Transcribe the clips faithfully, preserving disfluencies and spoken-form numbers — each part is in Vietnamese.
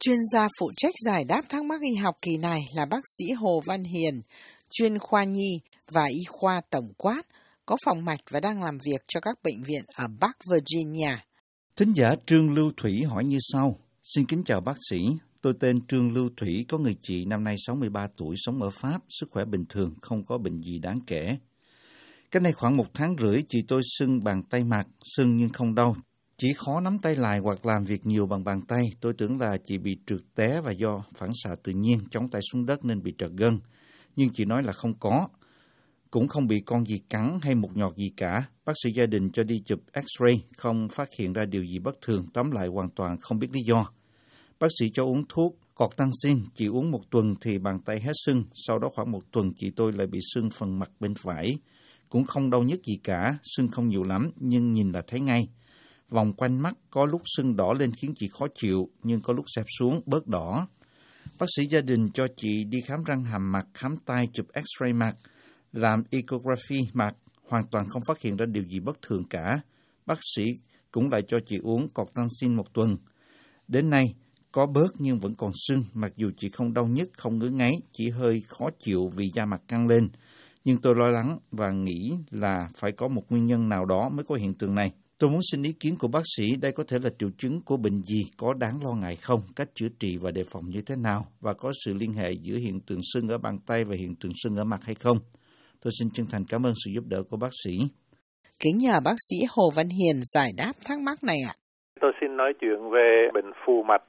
Chuyên gia phụ trách giải đáp thắc mắc y học kỳ này là bác sĩ Hồ Văn Hiền, chuyên khoa nhi và y khoa tổng quát, có phòng mạch và đang làm việc cho các bệnh viện ở Bắc Virginia. Thính giả Trương Lưu Thủy hỏi như sau. Xin kính chào bác sĩ, tôi tên Trương Lưu Thủy, có người chị năm nay sáu mươi ba tuổi, sống ở Pháp, sức khỏe bình thường, không có bệnh gì đáng kể. Cách đây khoảng một tháng rưỡi, chị tôi sưng bàn tay mặt, sưng nhưng không đau. Chỉ khó nắm tay lại hoặc làm việc nhiều bằng bàn tay. Tôi tưởng là chị bị trượt té và do phản xạ tự nhiên, chống tay xuống đất nên bị trật gân. Nhưng chị nói là không có. Cũng không bị con gì cắn hay một nhọt gì cả. Bác sĩ gia đình cho đi chụp x-ray, không phát hiện ra điều gì bất thường, tóm lại hoàn toàn không biết lý do. Bác sĩ cho uống thuốc Cortexin, chị uống một tuần thì bàn tay hết sưng. Sau đó khoảng một tuần chị tôi lại bị sưng phần mặt bên phải. Cũng không đau nhức gì cả, sưng không nhiều lắm nhưng nhìn là thấy ngay. Vòng quanh mắt có lúc sưng đỏ lên khiến chị khó chịu, nhưng có lúc xẹp xuống, bớt đỏ. Bác sĩ gia đình cho chị đi khám răng hàm mặt, khám tai, chụp x-ray mặt, làm ecography mặt, hoàn toàn không phát hiện ra điều gì bất thường cả. Bác sĩ cũng lại cho chị uống Cortexin một tuần. Đến nay, có bớt nhưng vẫn còn sưng, mặc dù chị không đau nhức, không ngứa ngáy, chỉ hơi khó chịu vì da mặt căng lên. Nhưng tôi lo lắng và nghĩ là phải có một nguyên nhân nào đó mới có hiện tượng này. Tôi muốn xin ý kiến của bác sĩ, đây có thể là triệu chứng của bệnh gì, có đáng lo ngại không, cách chữa trị và đề phòng như thế nào, và có sự liên hệ giữa hiện tượng sưng ở bàn tay và hiện tượng sưng ở mặt hay không. Tôi xin chân thành cảm ơn sự giúp đỡ của bác sĩ. Kính nhờ bác sĩ Hồ Văn Hiền giải đáp thắc mắc này ạ. Tôi xin nói chuyện về bệnh phù mạch.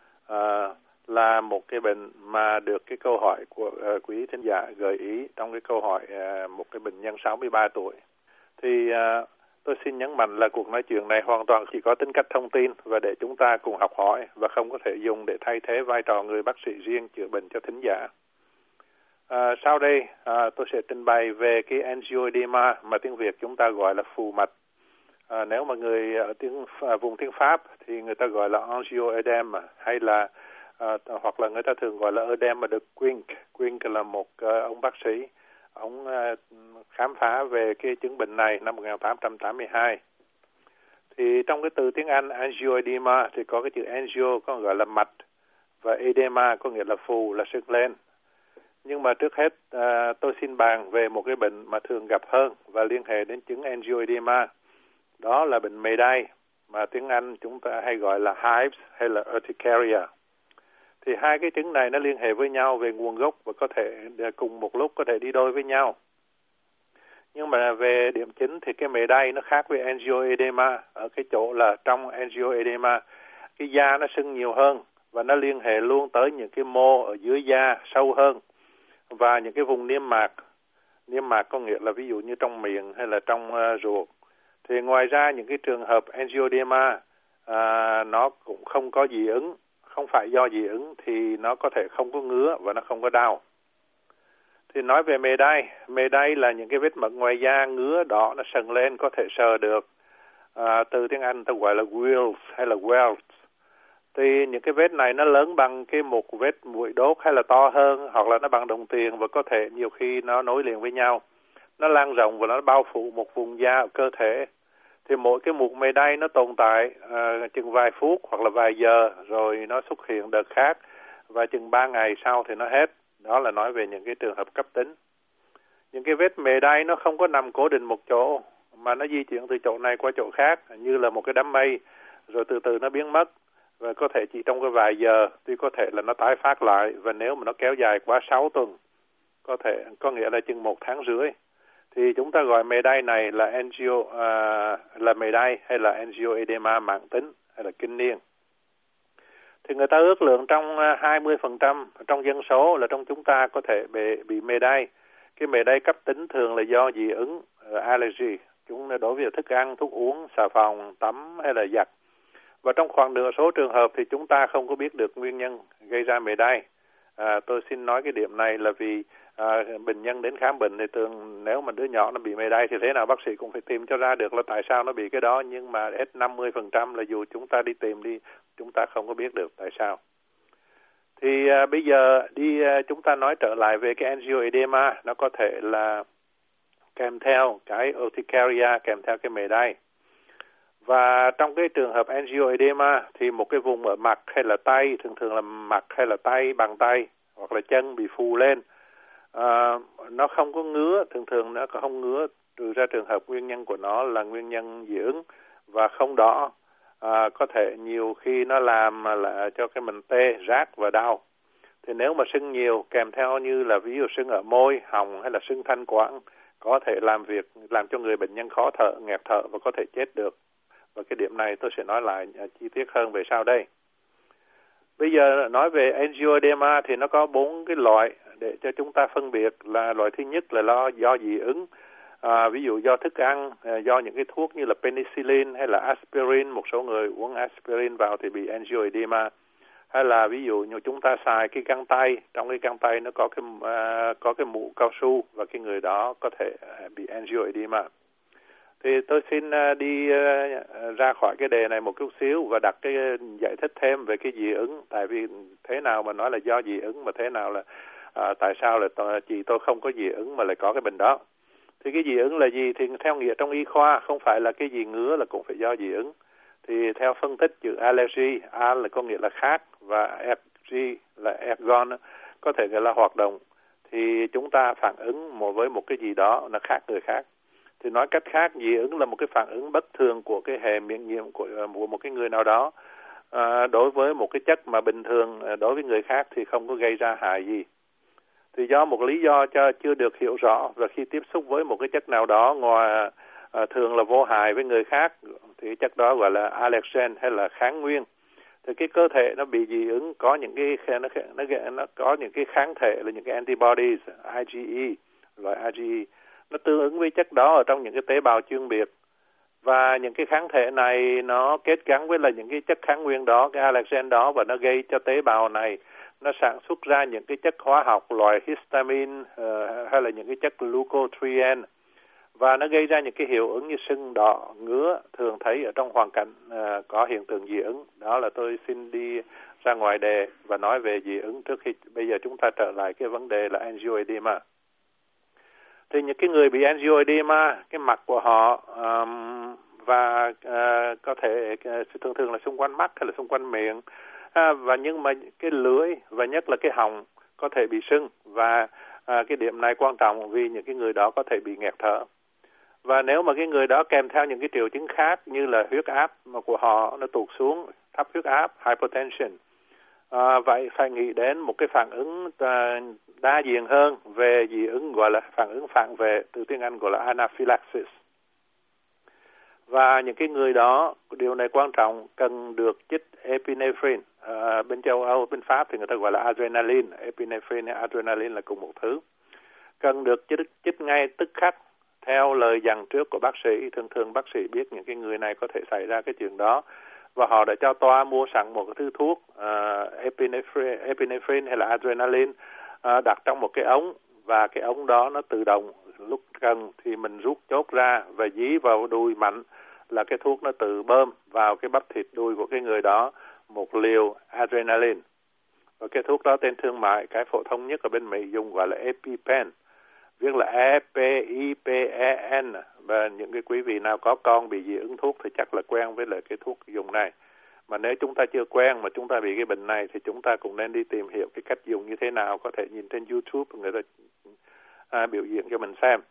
À, là một cái bệnh mà được cái câu hỏi của uh, quý thính giả gợi ý trong cái câu hỏi uh, một cái bệnh nhân sáu mươi ba tuổi. Thì uh, tôi xin nhấn mạnh là cuộc nói chuyện này hoàn toàn chỉ có tính cách thông tin và để chúng ta cùng học hỏi và không có thể dùng để thay thế vai trò người bác sĩ riêng chữa bệnh cho thính giả. À, sau đây à, tôi sẽ trình bày về cái angioedema mà tiếng Việt chúng ta gọi là phù mạch. À, nếu mà người ở tiếng à, vùng tiếng Pháp thì người ta gọi là angioedema hay là à, hoặc là người ta thường gọi là edema de Quink. Quink là một à, ông bác sĩ, ông à, khám phá về cái chứng bệnh này năm một nghìn tám trăm tám mươi hai. Thì trong cái từ tiếng Anh angioedema thì có cái chữ angio có gọi là mạch và edema có nghĩa là phù, là sưng lên. Nhưng mà trước hết à, tôi xin bàn về một cái bệnh mà thường gặp hơn và liên hệ đến chứng angioedema. Đó là bệnh mề đay mà tiếng Anh chúng ta hay gọi là hives hay là urticaria. Thì hai cái chứng này nó liên hệ với nhau về nguồn gốc và có thể cùng một lúc có thể đi đôi với nhau. Nhưng mà về điểm chính thì cái mề đay nó khác với angioedema ở cái chỗ là trong angioedema cái da nó sưng nhiều hơn và nó liên hệ luôn tới những cái mô ở dưới da sâu hơn và những cái vùng niêm mạc. Niêm mạc có nghĩa là ví dụ như trong miệng hay là trong uh, ruột. Thì ngoài ra những cái trường hợp angioedema à, nó cũng không có dị ứng, không phải do dị ứng thì nó có thể không có ngứa và nó không có đau. Thì nói về mề đay, mề đay là những cái vết mẩn ngoài da ngứa đỏ nó sần lên có thể sờ được. À, từ tiếng Anh ta gọi là wheals hay là welts. Thì những cái vết này nó lớn bằng cái một vết mũi đốt hay là to hơn hoặc là nó bằng đồng tiền và có thể nhiều khi nó nối liền với nhau. Nó lan rộng và nó bao phủ một vùng da ở cơ thể. Thì mỗi cái mụn mề đay nó tồn tại uh, chừng vài phút hoặc là vài giờ rồi nó xuất hiện đợt khác và chừng ba ngày sau thì nó hết. Đó là nói về những cái trường hợp cấp tính. Những cái vết mề đay nó không có nằm cố định một chỗ mà nó di chuyển từ chỗ này qua chỗ khác như là một cái đám mây rồi từ từ nó biến mất. Và có thể chỉ trong cái vài giờ thì có thể là nó tái phát lại và nếu mà nó kéo dài quá sáu tuần có thể có nghĩa là chừng một tháng rưỡi thì chúng ta gọi mề đay này là angio uh, là mề đay hay là angioedema mãn tính hay là kinh niên. Thì người ta ước lượng trong hai mươi phần trăm trong dân số là trong chúng ta có thể bị, bị mề đay. Cái mề đay cấp tính thường là do dị ứng, uh, allergy, chúng đối với thức ăn, thuốc uống, xà phòng, tắm hay là giặt. Và trong khoảng nửa số trường hợp thì chúng ta không có biết được nguyên nhân gây ra mề đay. À, tôi xin nói cái điểm này là vì à, bệnh nhân đến khám bệnh thì thường nếu mà đứa nhỏ nó bị mề đay thì thế nào bác sĩ cũng phải tìm cho ra được là tại sao nó bị cái đó. Nhưng mà hết năm mươi phần trăm là dù chúng ta đi tìm đi, chúng ta không có biết được tại sao. Thì à, bây giờ đi à, chúng ta nói trở lại về cái angioedema, nó có thể là kèm theo cái urticaria, kèm theo cái mề đay. Và trong cái trường hợp angioedema thì một cái vùng ở mặt hay là tay, thường thường là mặt hay là tay, bàn tay hoặc là chân bị phù lên. À, nó không có ngứa, thường thường nó không ngứa, trừ ra trường hợp nguyên nhân của nó là nguyên nhân dị ứng và không đỏ. À, có thể nhiều khi nó làm là cho cái mình tê, rát và đau. Thì nếu mà sưng nhiều kèm theo như là ví dụ sưng ở môi, họng hay là sưng thanh quản, có thể làm việc làm cho người bệnh nhân khó thở, nghẹt thở và có thể chết được. Và cái điểm này tôi sẽ nói lại chi tiết hơn về sau đây. Bây giờ nói về angioedema thì nó có bốn cái loại để cho chúng ta phân biệt. Là loại thứ nhất là lo do dị ứng, à, ví dụ do thức ăn, à, do những cái thuốc như là penicillin hay là aspirin. Một số người uống aspirin vào thì bị angioedema. Hay là ví dụ như chúng ta xài cái găng tay, trong cái găng tay nó có cái uh, có cái mũ cao su và cái người đó có thể bị angioedema. Thì tôi xin uh, đi uh, ra khỏi cái đề này một chút xíu và đặt cái giải thích thêm về cái dị ứng. Tại vì thế nào mà nói là do dị ứng mà thế nào là uh, tại sao là tôi, chị tôi không có dị ứng mà lại có cái bệnh đó. Thì cái dị ứng là gì? Thì theo nghĩa trong y khoa không phải là cái gì ngứa là cũng phải do dị ứng. Thì theo phân tích chữ allergy, A là có nghĩa là khác và erg là ergon, có thể gọi là hoạt động. Thì chúng ta phản ứng một với một cái gì đó nó khác người khác. Thì nói cách khác, dị ứng là một cái phản ứng bất thường của cái hệ miễn nhiễm của, của một cái người nào đó à, đối với một cái chất mà bình thường đối với người khác thì không có gây ra hại gì. Thì do một lý do cho chưa được hiểu rõ và khi tiếp xúc với một cái chất nào đó ngoài à, thường là vô hại với người khác thì chất đó gọi là allergen hay là kháng nguyên. Thì cái cơ thể nó bị dị ứng có những cái nó nó, nó có những cái kháng thể là những cái antibodies, IgE, loại IgE. Nó tương ứng với chất đó ở trong những cái tế bào chuyên biệt. Và những cái kháng thể này nó kết gắn với là những cái chất kháng nguyên đó, cái allergen đó, và nó gây cho tế bào này nó sản xuất ra những cái chất hóa học loại histamine uh, hay là những cái chất glucotriene. Và nó gây ra những cái hiệu ứng như sưng đỏ, ngứa thường thấy ở trong hoàn cảnh uh, có hiện tượng dị ứng. Đó là tôi xin đi ra ngoài đề và nói về dị ứng trước khi bây giờ chúng ta trở lại cái vấn đề là angioedema. Thì những cái người bị angioedema, cái mặt của họ um, và uh, có thể uh, thường thường là xung quanh mắt hay là xung quanh miệng, à, và nhưng mà cái lưỡi và nhất là cái họng có thể bị sưng. Và uh, cái điểm này quan trọng vì những cái người đó có thể bị nghẹt thở. Và nếu mà cái người đó kèm theo những cái triệu chứng khác như là huyết áp mà của họ nó tụt xuống, thấp huyết áp, hypertension, à, vậy phải nghĩ đến một cái phản ứng à, đa diện hơn về dị ứng gọi là phản ứng phản vệ, từ tiếng Anh gọi là anaphylaxis. Và những cái người đó, điều này quan trọng, cần được chích epinephrine. À, bên châu Âu, bên Pháp thì người ta gọi là adrenaline. Epinephrine hay adrenaline là cùng một thứ. Cần được chích, chích ngay tức khắc theo lời dặn trước của bác sĩ. Thường thường bác sĩ biết những cái người này có thể xảy ra cái chuyện đó và họ đã cho toa mua sẵn một cái thứ thuốc uh, epinephrine, epinephrine hay là adrenaline uh, đặt trong một cái ống, và cái ống đó nó tự động, lúc cần thì mình rút chốt ra và dí vào đùi mạnh là cái thuốc nó tự bơm vào cái bắp thịt đùi của cái người đó một liều adrenaline. Và cái thuốc đó tên thương mại, cái phổ thông nhất ở bên Mỹ dùng gọi là EpiPen, viết là E P I P E N. Và những cái quý vị nào có con bị dị ứng thuốc thì chắc là quen với lại cái thuốc dùng này. Mà nếu chúng ta chưa quen mà chúng ta bị cái bệnh này thì chúng ta cũng nên đi tìm hiểu cái cách dùng như thế nào. Có thể nhìn trên YouTube người ta à, biểu diễn cho mình xem.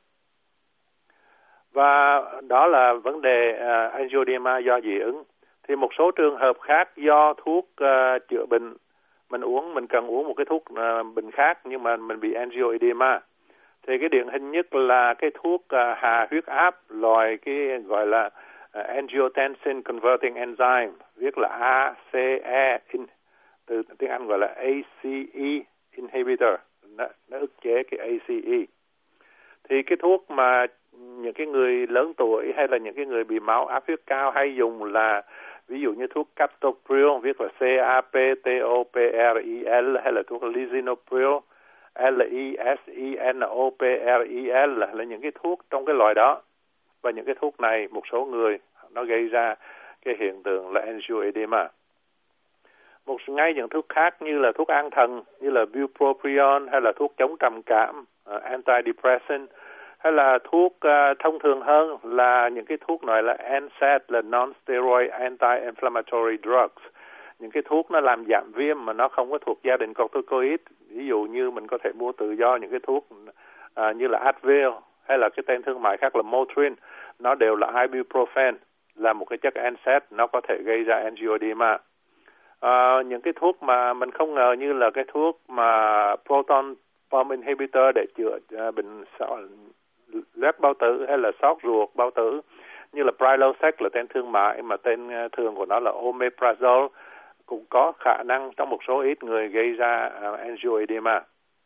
Và đó là vấn đề à, angioedema do dị ứng. Thì một số trường hợp khác do thuốc à, chữa bệnh, mình uống, mình cần uống một cái thuốc à, bệnh khác nhưng mà mình bị angioedema. Thì cái điển hình nhất là cái thuốc uh, hạ huyết áp, loại cái gọi là uh, angiotensin converting enzyme, viết là A C E, in, từ tiếng Anh gọi là A C E inhibitor, nó, nó ức chế cái A C E. Thì cái thuốc mà những cái người lớn tuổi hay là những cái người bị máu áp huyết cao hay dùng là ví dụ như thuốc captopril, viết là C A P T O P R I L, hay là thuốc lisinopril, L I S I N O P R I L là những cái thuốc trong cái loại đó. Và những cái thuốc này một số người nó gây ra cái hiện tượng là angioedema. Một ngay những thuốc khác như là thuốc an thần như là bupropion hay là thuốc chống trầm cảm, uh, antidepressant, hay là thuốc uh, thông thường hơn là những cái thuốc gọi là N SAID, là non-steroid anti-inflammatory drugs, những cái thuốc nó làm giảm viêm mà nó không có thuộc gia đình corticoid. Ví dụ như mình có thể mua tự do những cái thuốc uh, như là Advil, hay là cái tên thương mại khác là Motrin, nó đều là ibuprofen, là một cái chất N SAID, nó có thể gây ra angioedema. Uh, những cái thuốc mà mình không ngờ như là cái thuốc mà proton pump inhibitor để chữa uh, bệnh loét bao tử hay là xót ruột bao tử, như là Prilosec là tên thương mại mà tên uh, thường của nó là Omeprazole, cũng có khả năng trong một số ít người gây ra uh, angioedema.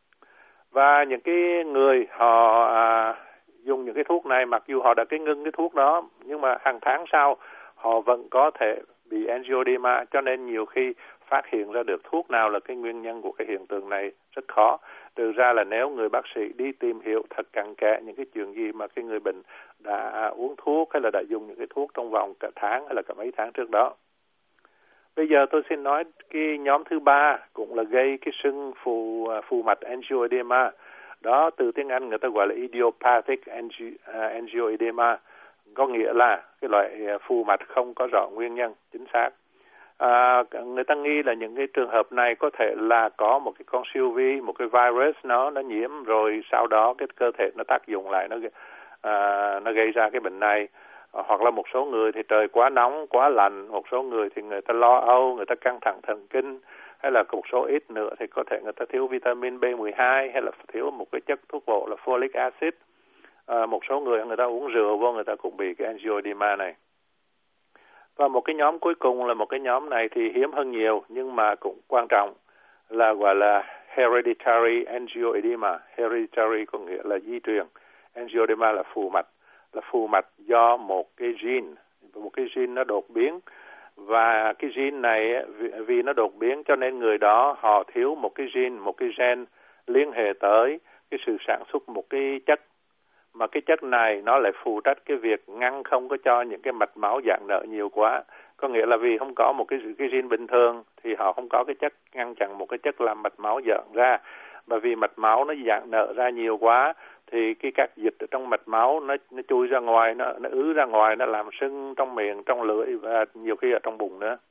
Và những cái người họ uh, dùng những cái thuốc này, mặc dù họ đã cái ngưng cái thuốc đó, nhưng mà hàng tháng sau họ vẫn có thể bị angioedema, cho nên nhiều khi phát hiện ra được thuốc nào là cái nguyên nhân của cái hiện tượng này rất khó. Trừ ra là nếu người bác sĩ đi tìm hiểu thật cặn kẽ những cái chuyện gì mà cái người bệnh đã uống thuốc hay là đã dùng những cái thuốc trong vòng cả tháng hay là cả mấy tháng trước đó. Bây giờ tôi xin nói cái nhóm thứ ba cũng là gây cái sưng phù phù mạch angioedema. Đó, từ tiếng Anh người ta gọi là idiopathic angioedema, có nghĩa là cái loại phù mạch không có rõ nguyên nhân chính xác. À, người ta nghi là những cái trường hợp này có thể là có một cái con siêu vi, một cái virus nó nó nhiễm rồi sau đó cái cơ thể nó tác dụng lại, nó à, nó gây ra cái bệnh này. À, hoặc là một số người thì trời quá nóng, quá lạnh, một số người thì người ta lo âu, người ta căng thẳng thần kinh, hay là một số ít nữa thì có thể người ta thiếu vitamin B mười hai hay là thiếu một cái chất thuốc bổ là folic acid. À, một số người người ta uống rượu vô, người ta cũng bị cái angioedema này. Và một cái nhóm cuối cùng là một cái nhóm này thì hiếm hơn nhiều nhưng mà cũng quan trọng, là gọi là hereditary angioedema. Hereditary có nghĩa là di truyền, angioedema là phù mạch, là phù mạch do một cái gene, một cái gene nó đột biến. Và cái gene này vì nó đột biến cho nên người đó họ thiếu một cái gene, một cái gen liên hệ tới cái sự sản xuất một cái chất, mà cái chất này nó lại phụ trách cái việc ngăn không có cho những cái mạch máu giãn nở nhiều quá. Có nghĩa là vì không có một cái cái gene bình thường thì họ không có cái chất ngăn chặn một cái chất làm mạch máu giãn ra. Và vì mạch máu nó giãn nở ra nhiều quá thì cái các dịch ở trong mạch máu nó nó chui ra ngoài, nó nó ứ ra ngoài, nó làm sưng trong miệng, trong lưỡi và nhiều khi ở trong bụng nữa.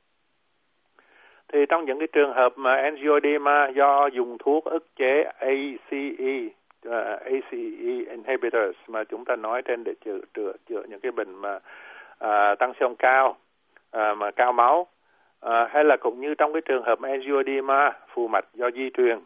Thì trong những cái trường hợp mà angioedema do dùng thuốc ức chế A C E, uh, A C E inhibitors mà chúng ta nói trên để chữa chữa chữa những cái bệnh mà uh, tăng siêu cao, uh, mà cao máu, uh, hay là cũng như trong cái trường hợp angioedema phù mạch do di truyền,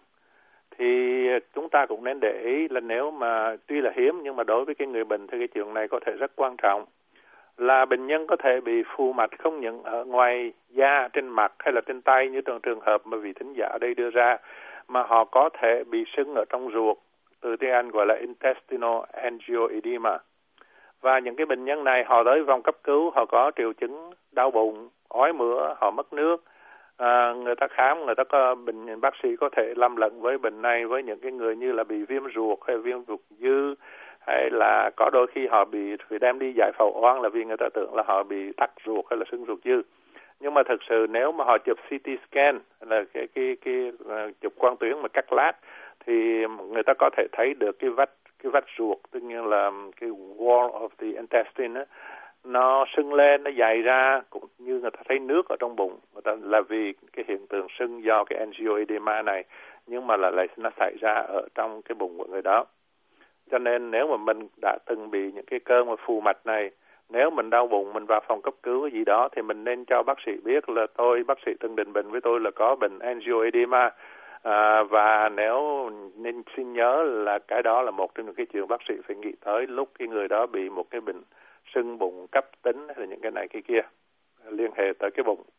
thì chúng ta cũng nên để ý là nếu mà tuy là hiếm nhưng mà đối với cái người bệnh thì cái chuyện này có thể rất quan trọng, là bệnh nhân có thể bị phù mạch không những ở ngoài da, trên mặt hay là trên tay như trong trường hợp mà vị thính giả ở đây đưa ra, mà họ có thể bị sưng ở trong ruột, từ tiếng Anh gọi là intestinal angioedema. Và những cái bệnh nhân này họ tới vòng cấp cứu, họ có triệu chứng đau bụng, ói mửa, họ mất nước. À, người ta khám, người ta có bệnh bác sĩ có thể lầm lẫn với bệnh này với những cái người như là bị viêm ruột hay viêm ruột dư, hay là có đôi khi họ bị phải đem đi giải phẫu oan là vì người ta tưởng là họ bị tắc ruột hay là sưng ruột dư. Nhưng mà thực sự nếu mà họ chụp xê tê scan là cái cái cái, cái chụp quang tuyến mà cắt lát thì người ta có thể thấy được cái vách cái vách ruột, tức như là cái wall of the intestine đó, nó sưng lên, nó dày ra, cũng như người ta thấy nước ở trong bụng, người ta là vì cái hiện tượng sưng do cái angioedema này, nhưng mà là lại nó xảy ra ở trong cái bụng của người đó. Cho nên nếu mà mình đã từng bị những cái cơn mà phù mạch này, nếu mình đau bụng, mình vào phòng cấp cứu cái gì đó thì mình nên cho bác sĩ biết là tôi, bác sĩ từng định bệnh với tôi là có bệnh angioedema. À, và nếu nên xin nhớ là cái đó là một trong những cái chuyện bác sĩ phải nghĩ tới lúc cái người đó bị một cái bệnh sưng bụng cấp tính hay là những cái này cái kia liên hệ tới cái bụng.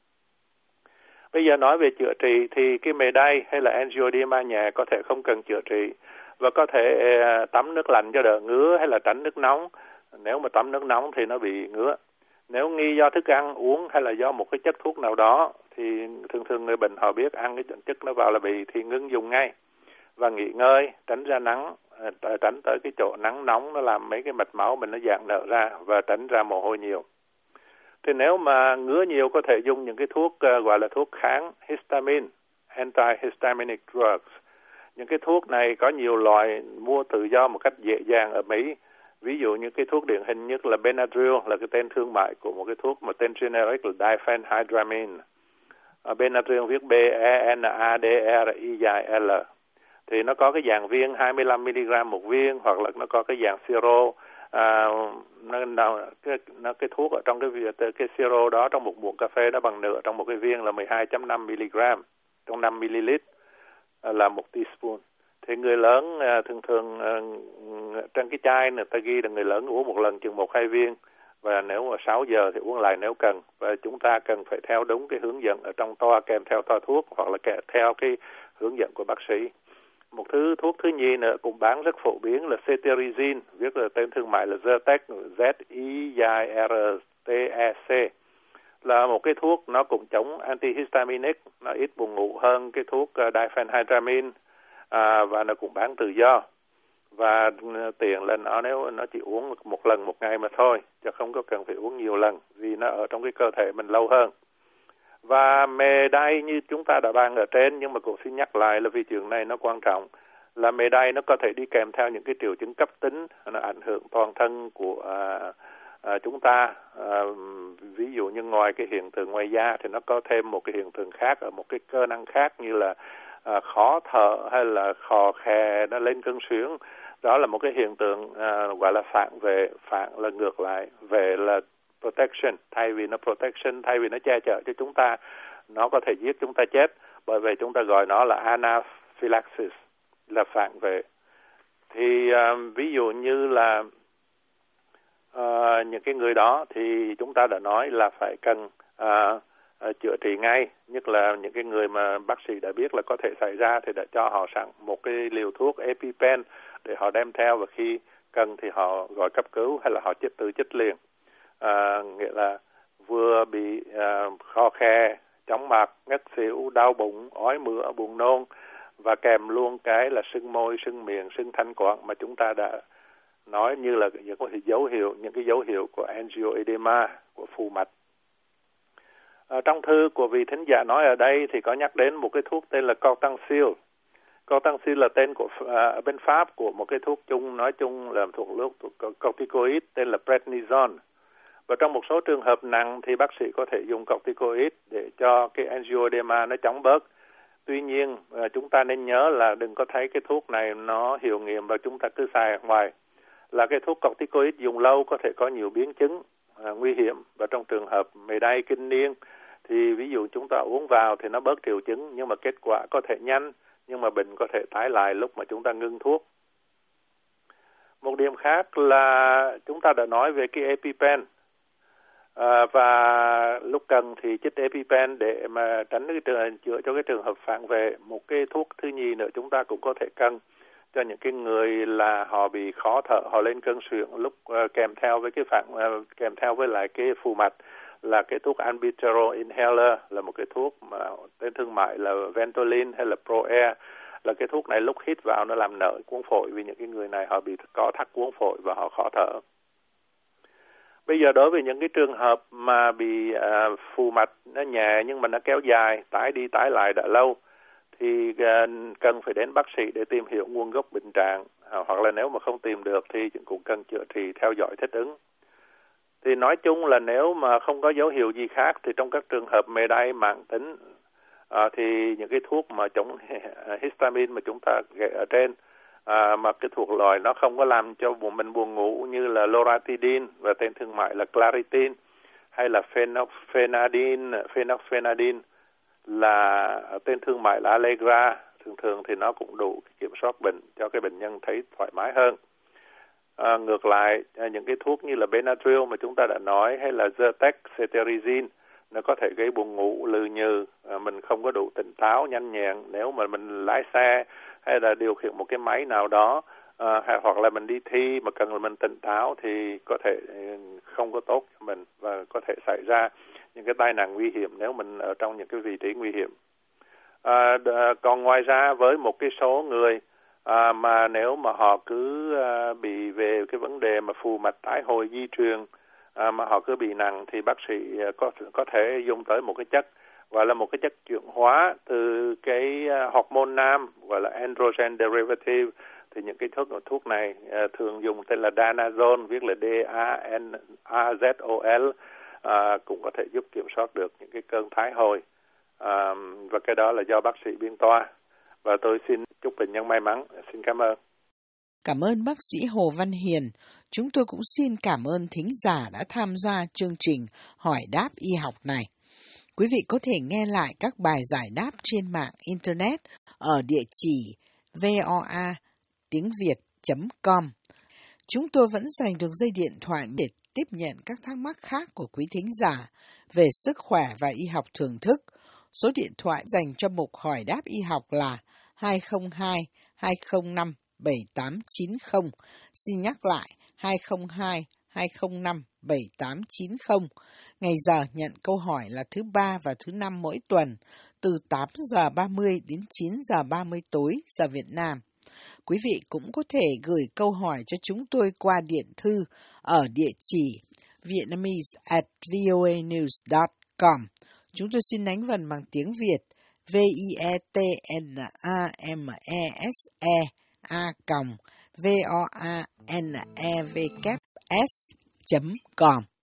Bây giờ nói về chữa trị thì cái mề đay hay là angioedema nhẹ có thể không cần chữa trị và có thể uh, tắm nước lạnh cho đỡ ngứa hay là tránh nước nóng. Nếu mà tắm nước nóng thì nó bị ngứa. Nếu nghi do thức ăn uống hay là do một cái chất thuốc nào đó thì thường thường người bệnh họ biết ăn cái chất nó vào là bị thì ngưng dùng ngay và nghỉ ngơi, tránh ra nắng, tránh tới cái chỗ nắng nóng nó làm mấy cái mạch máu mình nó giãn nở ra và tránh ra mồ hôi nhiều. Thì nếu mà ngứa nhiều có thể dùng những cái thuốc uh, gọi là thuốc kháng histamine, antihistaminic drugs. Những cái thuốc này có nhiều loại mua tự do một cách dễ dàng ở Mỹ. Ví dụ như cái thuốc điển hình nhất là Benadryl, là cái tên thương mại của một cái thuốc mà tên generic là diphenhydramine. Uh, Benadryl viết B E N A D R I dài L. Thì nó có cái dạng viên hai mươi lăm mi-li-gam một viên, hoặc là nó có cái dạng siro. À, nó, nó, cái, nó, cái thuốc ở trong cái, cái siro đó, trong một muỗng cà phê đó bằng nửa trong một cái viên là mười hai phẩy năm mi-li-gam, trong năm mi-li-lít à, là một teaspoon. Thì người lớn à, thường thường à, trên cái chai người ta ghi là người lớn uống một lần chừng một hai viên, và nếu mà sáu giờ thì uống lại nếu cần. Và chúng ta cần phải theo đúng cái hướng dẫn ở trong toa, kèm theo toa thuốc, hoặc là kèm theo cái hướng dẫn của bác sĩ. Một thứ thuốc thứ nhì nữa cũng bán rất phổ biến là cetirizine, viết là tên thương mại là Zyrtec, Z I R T E C, là một cái thuốc nó cũng chống antihistaminic, nó ít buồn ngủ hơn cái thuốc diphenhydramine, à, và nó cũng bán tự do, và tiền là nó nếu nó chỉ uống một lần một ngày mà thôi, chứ không có cần phải uống nhiều lần vì nó ở trong cái cơ thể mình lâu hơn. Và mề đay như chúng ta đã bàn ở trên, nhưng mà cũng xin nhắc lại là vì chuyện này nó quan trọng, là mề đay nó có thể đi kèm theo những cái triệu chứng cấp tính, nó ảnh hưởng toàn thân của à, à, chúng ta. À, ví dụ như ngoài cái hiện tượng ngoài da thì nó có thêm một cái hiện tượng khác ở một cái cơ năng khác, như là à, khó thở hay là khò khè, nó lên cơn suyễn. Đó là một cái hiện tượng à, gọi là phản vệ, phản là ngược lại, về là protection, thay vì nó protection, thay vì nó che chở cho chúng ta, nó có thể giết chúng ta chết, bởi vì chúng ta gọi nó là anaphylaxis, là phản vệ. Thì uh, ví dụ như là uh, những cái người đó thì chúng ta đã nói là phải cần uh, uh, chữa trị ngay, nhất là những cái người mà bác sĩ đã biết là có thể xảy ra thì đã cho họ sẵn một cái liều thuốc EpiPen để họ đem theo, và khi cần thì họ gọi cấp cứu hay là họ chích tự chích liền. À, nghĩa là vừa bị à, kho khe, chóng mặt, ngất xỉu, đau bụng, ói mửa, buồn nôn, và kèm luôn cái là sưng môi, sưng miệng, sưng thanh quản mà chúng ta đã nói, như là những cái dấu hiệu, những cái dấu hiệu của angioedema, của phù mạch. À, trong thư của vị thính giả nói ở đây thì có nhắc đến một cái thuốc tên là Cortancil. Cortancil là tên của à, bên Pháp của một cái thuốc chung, nói chung là thuộc thuốc corticoid tên là prednisone. Và trong một số trường hợp nặng thì bác sĩ có thể dùng corticoid để cho cái angioedema nó chóng bớt. Tuy nhiên chúng ta nên nhớ là đừng có thấy cái thuốc này nó hiệu nghiệm và chúng ta cứ xài ngoài. Là cái thuốc corticoid dùng lâu có thể có nhiều biến chứng à, nguy hiểm, và trong trường hợp mề đay kinh niên thì ví dụ chúng ta uống vào thì nó bớt triệu chứng, nhưng mà kết quả có thể nhanh, nhưng mà bệnh có thể tái lại lúc mà chúng ta ngưng thuốc. Một điểm khác là chúng ta đã nói về cái EpiPen. À, và lúc cần thì chích EpiPen để mà tránh cái trường chữa cho cái trường hợp phản vệ. Một cái thuốc thứ nhì nữa chúng ta cũng có thể cần cho những cái người là họ bị khó thở, họ lên cơn suyễn lúc uh, kèm theo với cái phản uh, kèm theo với lại cái phù mạch, là cái thuốc Albuterol inhaler, là một cái thuốc mà tên thương mại là Ventolin hay là ProAir. Là cái thuốc này lúc hít vào nó làm nở cuống phổi, vì những cái người này họ bị có thắt cuống phổi và họ khó thở. Bây giờ đối với những cái trường hợp mà bị à, phù mạch nó nhẹ nhưng mà nó kéo dài, tái đi tái lại đã lâu, thì à, cần phải đến bác sĩ để tìm hiểu nguồn gốc bệnh trạng, à, hoặc là nếu mà không tìm được thì cũng cần chữa trị theo dõi thích ứng. Thì nói chung là nếu mà không có dấu hiệu gì khác thì trong các trường hợp mề đay mãn tính à, thì những cái thuốc mà chống histamine mà chúng ta ghi ở trên, À, mà cái thuộc loại nó không có làm cho buồn mình buồn ngủ, như là loratadine và tên thương mại là Claritin, hay là phenolphenidaine, phenolphenidaine là tên thương mại là Allegra. Thường thường thì nó cũng đủ kiểm soát bệnh cho cái bệnh nhân thấy thoải mái hơn. À, ngược lại, những cái thuốc như là Benadryl mà chúng ta đã nói, hay là Zyrtec, cetirizine, nó có thể gây buồn ngủ, lừ nhừ, à, mình không có đủ tỉnh táo, nhanh nhẹn nếu mà mình lái xe hay là điều khiển một cái máy nào đó, à, hay, hoặc là mình đi thi mà cần là mình tỉnh táo thì có thể không có tốt cho mình, và có thể xảy ra những cái tai nạn nguy hiểm nếu mình ở trong những cái vị trí nguy hiểm. À, d- còn ngoài ra với một cái số người à, mà nếu mà họ cứ à, bị về cái vấn đề mà phù mạch tái hồi di truyền, à, mà họ cứ bị nặng thì bác sĩ có có thể dùng tới một cái chất gọi là một cái chất chuyển hóa từ cái hormone nam gọi là androgen derivative Thì những cái thuốc thuốc này uh, thường dùng tên là Danazol, viết là D A N A Z O L, uh, cũng có thể giúp kiểm soát được những cái cơn thái hồi. Uh, và cái đó là do bác sĩ biên toa. Và tôi xin chúc bệnh nhân may mắn. Xin cảm ơn. Cảm ơn bác sĩ Hồ Văn Hiền. Chúng tôi cũng xin cảm ơn thính giả đã tham gia chương trình Hỏi đáp y học này. Quý vị có thể nghe lại các bài giải đáp trên mạng Internet ở địa chỉ voa tiếng việt chấm com. Chúng tôi vẫn dành được dây điện thoại để tiếp nhận các thắc mắc khác của quý thính giả về sức khỏe và y học thường thức. Số điện thoại dành cho mục Hỏi đáp y học là hai không hai hai không năm bảy tám chín không. Xin nhắc lại hai không hai hai không năm bảy tám chín không. Ngày giờ nhận câu hỏi là thứ ba và thứ năm mỗi tuần, từ tám giờ ba mươi đến chín giờ ba mươi tối giờ Việt Nam. Quý vị cũng có thể gửi câu hỏi cho chúng tôi qua điện thư ở địa chỉ vietnamese at voanews chấm com. Chúng tôi xin đánh vần bằng tiếng Việt V I E T N A M E S E a còng V O A N E W S chấm com.